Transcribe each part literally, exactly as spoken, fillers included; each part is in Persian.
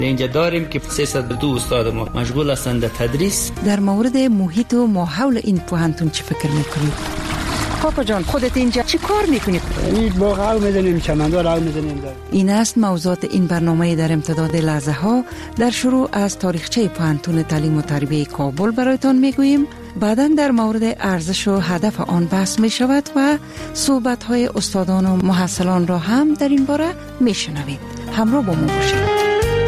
اینجا داریم که سیصد و دو استاد ما مشغول هستند در تدریس. در مورد محیط و ماحول این پوهنتون چی فکر میکنید؟ کاکا جان خودت اینجا چی کار میکنید؟ این باغ میزنیم، چمنزار آب میزنیم. این است موضوعات این برنامه در امتداد لحظه ها. در شروع از تاریخچه پوهنتون تعلیم و تربیه کابل برایتان میگوییم. بعداً در مورد ارزش و هدف آن بحث می شود و صحبت های استادان و محصلان را هم در این باره می شنوید. همراه با ما باشید.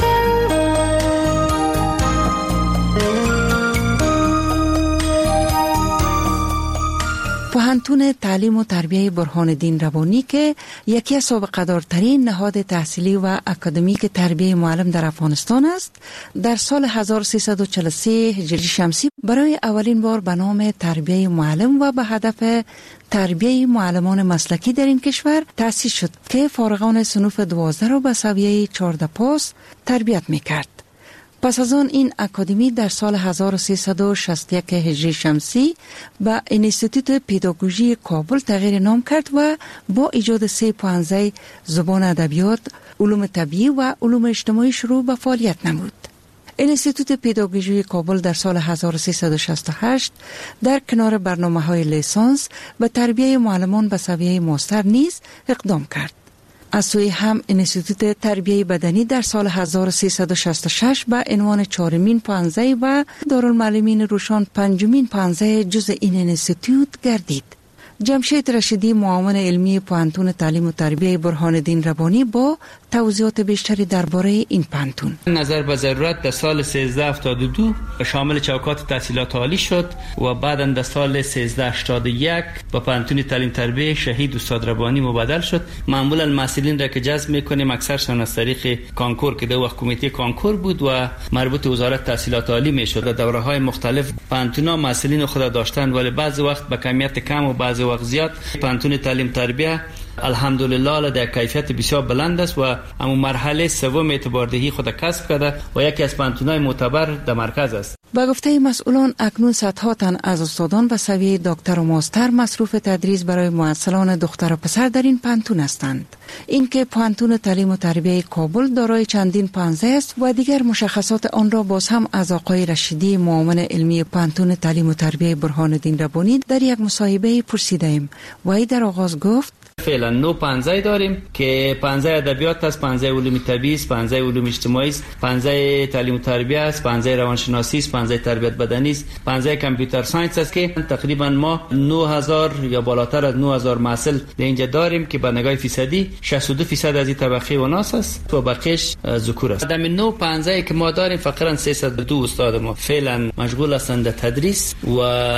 پوهنتون تعلیم و تربیه برهان الدین ربانی که یکی از سابقه‌دارترین نهاد تحصیلی و اکادمیک تربیه معلم در افغانستان است، در سال هزار و سیصد و چهل و سه هجری شمسی برای اولین بار به نام تربیه معلم و به هدف تربیه معلمان مسلکی در این کشور تأسیس شد که فارغان صنوف دوازده را به سویه چهارده پاس تربیت می‌کرد. پس از آن این اکادمی در سال هزار و سیصد و شصت و یک هجری شمسی به انستیتوت پداگوژی کابل تغییر نام کرد و با ایجاد سه پوهنځی زبان ادبیات، علوم طبیعی و علوم اجتماعی شروع به فعالیت نمود. انستیتوت پداگوژی کابل در سال هزار و سیصد و شصت و هشت در کنار برنامه‌های لیسانس به تربیه معلمان به سویه ماستر نیز اقدام کرد. از سوی هم انستیتوت تربیه بدنی در سال هزار و سیصد و شصت و شش به عنوان چهارمین پوهنځی و دارالمعلمین روشان پنجمین پوهنځی جزء این انستیتوت گردید. جمشید رشیدی معاون علمی پوهنتون تعلیم و تربیه برهان الدین ربانی با توضیحات بیشتری درباره این پوهنتون. نظر به ضرورت در سال سیزده هفتاد و دو شامل چوکات تحصیلات عالی شد و بعدا در سال سیزده هشتاد و یک با پوهنتون تعلیم تربیه شهید استاد ربانی مبادل شد. معمولا محصلین را که جذب میکنیم اکثرشان از طریق کانکور که در وقت کمیته کانکور بود و مربوط وزارت تحصیلات عالی میشد. در دوره‌های مختلف پوهنتون‌ها محصلین خود داشتن ولی بعضی وقت به کمیت کم و بعضی وقت زیاد. پوهنتون تعلیم تربیه الحمدلله در کیفیت بسیار بلند است و اما مرحله سوم اعتباردهی خود کسب کرده و یکی از پوهنتون‌های معتبر در مرکز است. با گفته مسئولان اکنون صدها تن از استادان به سویه دکتر و ماستر مصروف تدریس برای محصلان دختر و پسر در این پوهنتون هستند. این که پوهنتون تعلیم و تربیه کابل دارای چندین پوهنځی است و دیگر مشخصات آن را باز هم از آقای رشیدی معاون علمی پوهنتون تعلیم و تربیه برهان الدین ربانی در یک مصاحبه پرسیدیم و ای در آغاز گفت فعلا نو پوهنځی داریم که پوهنځی ادبیات است، پوهنځی علوم طبیعی است، پوهنځی علوم اجتماعی است، پوهنځی تعلیم و تربیه است، پوهنځی روانشناسی است، پوهنځی تربیت بدنی است، پوهنځی کامپیوتر ساینس است که تقریبا ما نه هزار یا بالاتر از نه هزار محصل در اینجا داریم که به نگاه فیصدی شصت و دو درصد از این طبقه اوناس است و بقیش ذکور است. در نو پوهنځی که ما داریم فقط سیصد و دو استاد ما فعلا مشغول هستند در تدریس و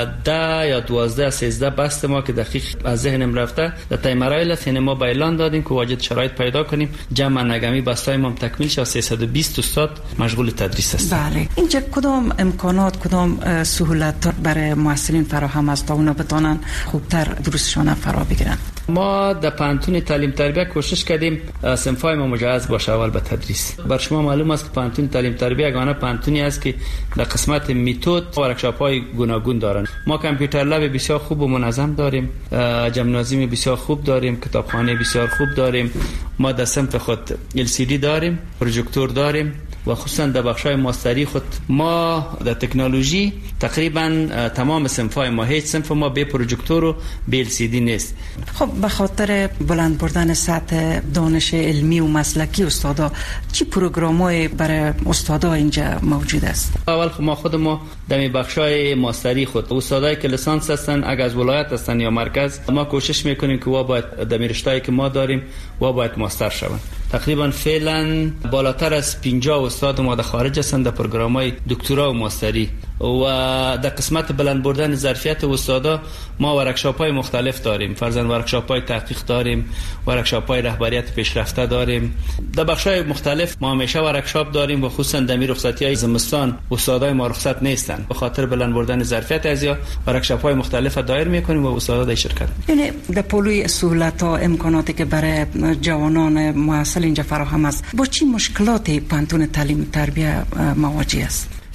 ده یا دوازده سیزده بست ما که دقیق از ذهنم رفته در تایم مرایل ما با اعلان دادیم که واجد شرایط پیدا کنیم جمع نگمی بستای ما تکمیل شد. سیصد و بیست استاد مشغول تدریس است. بله. اینجا کدام امکانات کدام سهولت برای محصلین فراهم است تا اونا بتونن خوبتر دروسشون فرا بگیرن؟ ما در پوهنتون تعلیم تربیه کوشش کردیم صنفای ما مجهز باشه اول به تدریس. بر شما معلوم است که پوهنتون تعلیم تربیه یگانه پوهنتونی است که در قسمت متد ورکشاپ‌های گوناگون دارند. ما کامپیوتر لب بسیار خوب و منظم داریم، جمنازیم بسیار خوب داریم، کتابخانه بسیار خوب داریم. ما در صنف خود ال سی دی داریم، پروژکتور داریم و خصوصا در بخشای ماستری خود ما در تکنولوژی تقریبا تمام صنفای ما هیچ صنف ما به پروژکتور و به ال سی دی نیست. خب به خاطر بلند بردن سطح دانش علمی و مسلکی استادا چی پروگرام‌های برای استادا اینجا موجود است؟ اول ما خود ما در بخشای ماستری خود استادایی که لیسانس هستن اگر از ولایت هستن یا مرکز ما کوشش میکنیم که وا باید در رشته‌ای که ما داریم وا باید ماستر شوند. تقریبا فعلا بالاتر از پنجاه استاد ما در خارج هستند در پروگرام‌های دکترا و ماستری و در قسمت بلند بردن ظرفیت استادا ما ورکشاپ‌های مختلف داریم. فرضاً ورکشاپ‌های تحقیق داریم، ورکشاپ‌های رهبریت پیشرفته داریم. در بخش‌های مختلف ما همیشه ورکشاپ داریم و خصوصا در رخصتی‌های زمستان استادای ما رخصت نیستند. به خاطر بلند بردن ظرفیت ازیا ورکشاپ‌های مختلف دایر می‌کنیم و استادا در شرکت. یعنی در پلوی سهولت‌ها امکاناتی که برای جوانان محصل اینجا فراهم است با چی مشکلاتی پوهنتون تعلیم و تربیه مواجه است؟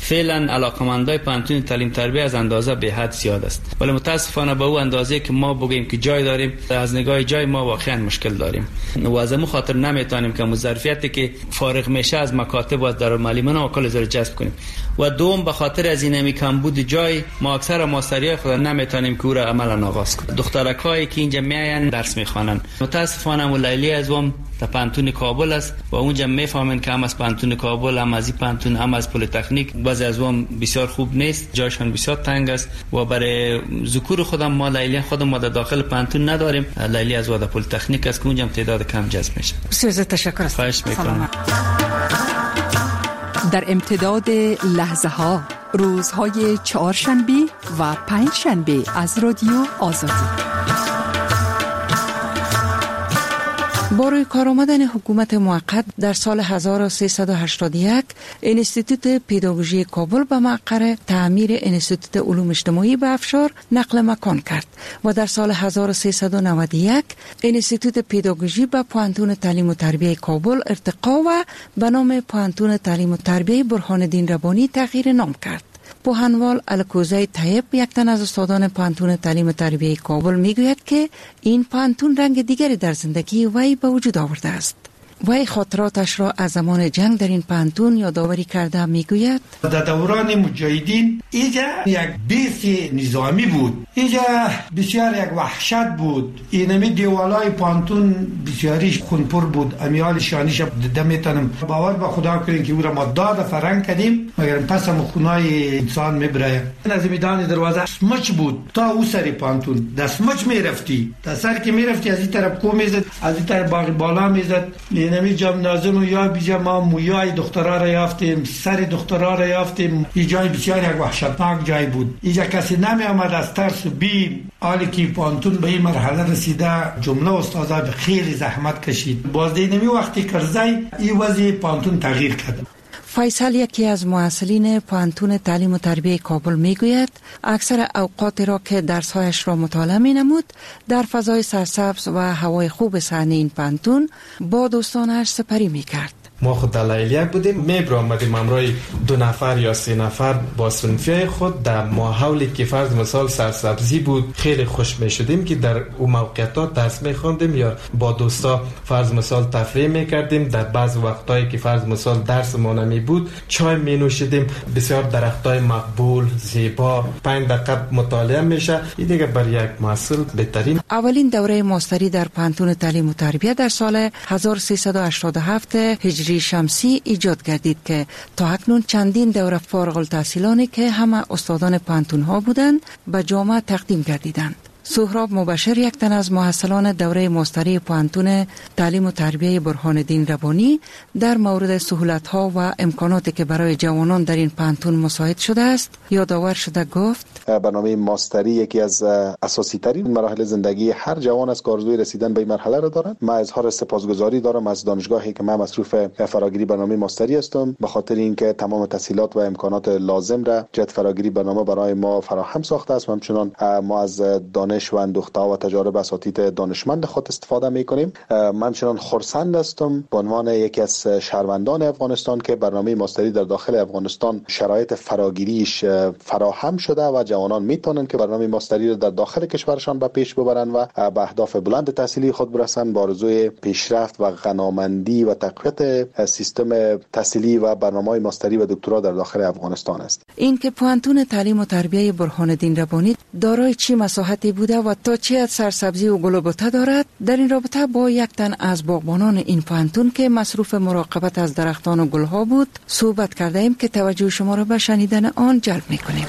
فعلا علاقمندای پانتون تعلیم تربیت از اندازه به حد زیاد است، ولی متاسفانه به اون اندازه که ما بگیم که جای داریم، از نگاه جای ما واقعا مشکل داریم و از همون خاطر نمیتونیم که ظرفیتی که فارغ میشه از مکاتب و دارالمعلمین و کالج رو جذب کنیم. و دوم به خاطر از این می کمبود جای ما اکثر ماستری خود نمیتونیم که او را عملا آغاز کنیم. دخترکایی که اینجا میاین درس میخوانن متاسفانه مولیلی از وام تا پانتون کابل است و اونجا میفهمن که هم از پانتون کابل هم از این پانتون هم از پلی تکنیک بعضی از وام بسیار خوب نیست، جایشان بسیار تنگ است و برای ذکور خودم ما لیلی خودم ما در داخل پانتون نداریم. لیلی از واد پلی تکنیک است که اونجا تعداد کم جذب میشه. بسیار تشکر. خواهش میکنم. در امتداد لحظه ها روزهای چهارشنبه و پنجشنبه از رادیو آزادی با روی کار آمدن حکومت موقت در سال هزار و سیصد و هشتاد و یک انستیتوت پداگوژی کابل به مقر تعمیر انستیتوت علوم اجتماعی به افشار نقل مکان کرد و در سال هزار و سیصد و نود و یک انستیتوت پداگوژی به پوهنتون تعلیم و تربیت کابل ارتقا و به نام پوهنتون تعلیم و تربیت برهان الدین ربانی تغییر نام کرد. پوهنوال الکوزه طیب یک تن از استادان پوهنتون تعلیم و تربیت کابل میگوید که این پوهنتون رنگ دیگری در زندگی وی به وجود آورده است. وی خاطراتش را از زمان جنگ در این پوهنتون یادآوری کرده میگوید در دوران مجاهدین اینجا یک بیس نظامی بود، اینجا بسیار یک وحشت بود، اینمی دیوالای پوهنتون بسیاریش خونپر بود، امیال شانیش دمیتنم باور به خدا کنین که او را ما داد فرنگ کردیم مگر پس هم خونای انسان میبره. از میدان دروازه سمچ بود تا او سری پوهنتون در سمچ میرفتی، در سر که میرفتی از این طرف کو میزد از این طرف باقی بالا میزد. نمی جمنازم یا بیجا ما مویای دخترها را یافتیم، سر دخترها را یافتیم. این جای بسیار یک وحشتناک جای بود. اینجا کسی نمی آمد از ترس بی حالی که پانتون به این مرحله رسیده. جمله استادا خیلی زحمت کشید. بازده نمی وقتی کرزای این وضع پانتون تغییر کرد. فیصل یکی از مؤسسین پوهنتون تعلیم و تربیت کابل میگوید اکثر اوقات را که درسهایش را مطالعه می نمود در فضای سرسبز و هوای خوب صحنه این پوهنتون با دوستانش سپری می کرد. ما خود در لیلیک بودیم، میبر آمدیم امرای دو نفر یا سه نفر با صنفیای خود در ماحولی که فرض مثال سرسبزی بود خیلی خوش می شدیم که در اون موقعیت درس می خواندیم یا با دوستا فرض مثال تفریح می کردیم. در بعض وقتایی که فرض مثال درس ما نمی بود چای می نوشیدیم. بسیار درختای مقبول زیبا پنج دقیقه مطالعه میشه. این دیگه بر یک محصول بهترین. اولین دوره ماستری در پوهنتون تعلیم و تربیت در سال هزار و سیصد و هشتاد و هفت هجری شمسی ایجاد گردید که تا اکنون چندین دوره فارغ التحصیلانی که همه استادان پوهنتون ها بودند به جامعه تقدیم گردیدند. سهراب مبشر یک تن از محصلان دوره ماستری پوهنتون تعلیم و تربیت برهان الدین ربانی در مورد سهولت‌ها و امکاناتی که برای جوانان در این پوهنتون مساعد شده است یادآور شده گفت برنامه ماستری یکی از اساسی ترین مراحل زندگی هر جوان است که آرزوی رسیدن به این مرحله را دارد. من اظهار سپاسگزاری دارم از دانشگاهی که من مصروف فراگیری برنامه ماستری هستم به خاطر اینکه تمام تسهیلات و امکانات لازم را جهت فراگیری برنامه برای ما فراهم ساخته است. همچنان ما از دانش و اندوخته‌ها و تجارب اساتید دانشمند خود استفاده می‌کنیم. من همچنان خرسند هستم به عنوان یکی از شهروندان افغانستان که برنامه ماستری در داخل افغانستان شرایط فراگیریش فراهم شده و جوانان میتونن که برنامه ماستری را در داخل کشورشان به پیش ببرن و به اهداف بلند تحصیلی خود برسن با آرزوی پیشرفت و غنامندی و تقویت سیستم تحصیلی و برنامه ماستری و دکترا در داخل افغانستان است. این که پوهنتون تعلیم و تربیت برهان الدین ربانی دارای چه مساحتی بوده و تا چه حد سرسبزی و گل و بوته دارد در این رابطه با یک تن از باغبانان این پوهنتون که مصروف مراقبت از درختان و گلها بود صحبت کرده ایم که توجه شما را به شنیدن آن جلب می‌کنیم.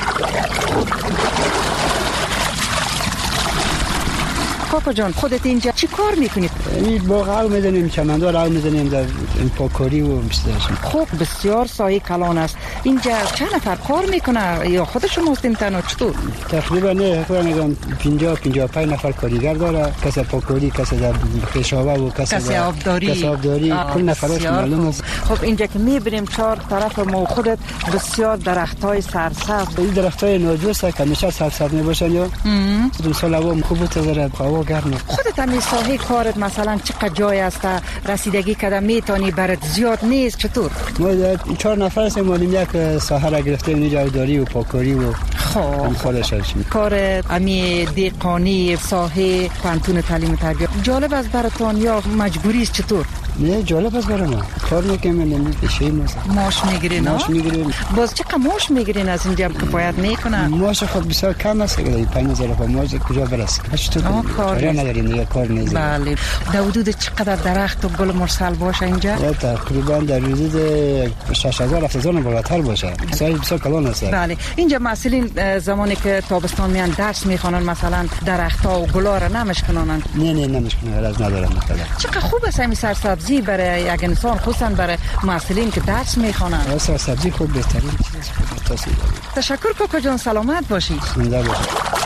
پاپا جان خودت اینجا چی کار میکنید؟ این باغ میزنیم، چمندار آل میزنیم در این پاکاری و مستشیم. خب بسیار سایه کلان است. اینجا چند نفر کار میکنه یا خودشون هستیم تنها چطور؟ تقریبا نه خودم میگم پنجاه پنجاه و پنج نفر کارگر داره، کس پاکاری، کس در خشابه و کس کس آبداری، کس آبداری کل نفراش معلوم است. خب اینجا که میبینیم چهار طرف ما خودت بسیار درختای سرسبز. این درختای ناجوسه که همیشه سرسبز میباشن یا دو سال هوا خوب بود، ذره هوا هوا گرمه. خودت هم ساحه کارت مثلا چقدر جای است رسیدگی کده میتونی برات زیاد نیست چطور؟ ما چهار نفر هستیم مالیم یک ساحه را گرفتیم اینجا داری و پاکاری و خب خودش هستیم. کار امی دیقانی ساحه پانتون تعلیم و تربیت جالب است براتون یا مجبوری است چطور؟ نه جالب است برای ما. کار میکنیم نمی بشیم ماش میگیرین ماش میگیریم. باز چقدر ماش میگیرین از اینجا کفایت میکنه؟ ماش خود بسیار کم است که پنج هزار ماش کجا برسه؟ چطور کار نداریم دیگه کار نیست. بله. در حدود چقدر درخت و گل مرسل باشه اینجا؟ تقریبا در حدود شش هزار هفت هزار بالاتر باشه. سایز بسیار کلان است. بله. اینجا مسئولین زمانی که تابستان میان درس میخوانن مثلا درخت‌ها و گلا را نمیشکنن؟ نه نه نمیشکنن از ندارن مثلا. چقدر خوب است این سرسبزی برای یک انسان خصوصا برای مسئولین که درس میخوانن. سرسبزی خوب بهترین چیز است. تشکر کوکو جان سلامت باشی. زنده باشی.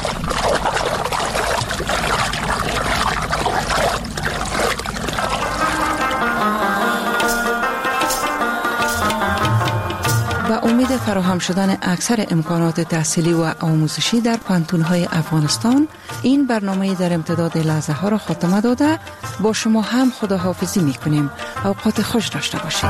با امید فراهم شدن اکثر امکانات تحصیلی و آموزشی در پانتون‌های افغانستان این برنامه در امتداد لحظه ها را خاتمه داده با شما هم خداحافظی می‌کنیم. اوقات خوش داشته باشید.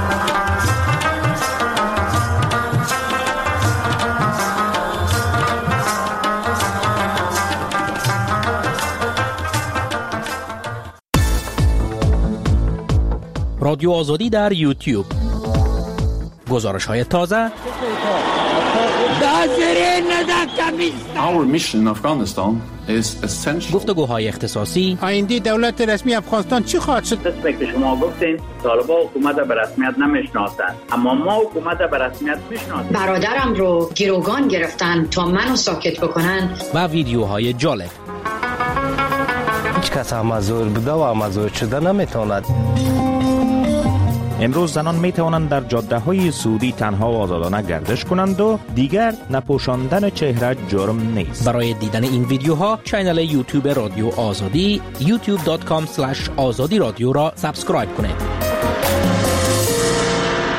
رادیو آزادی در یوتیوب، گزارش های تازه. Our mission in Afghanistan is essential. گفتگوهای اختصاصی. آینده دولت رسمی افغانستان چی خواهد شد؟ دست که شما گفتین طالبان حکومت به رسمیت نمیشناسند، اما ما حکومت به رسمیت میشناسیم. برادرم رو گروگان گرفتن تا منو ساکت بکنن. و ویدیوهای جالب. هیچ کس امازور بوده و امازور شده نمیتواند. امروز زنان می توانند در جاده های سعودی تنها و آزادانه گردش کنند و دیگر نپوشاندن چهره جرم نیست. برای دیدن این ویدیوها کانال یوتیوب رادیو آزادی یوتیوب دات کام اسلش آزادی رادیو را سابسکرایب کنید.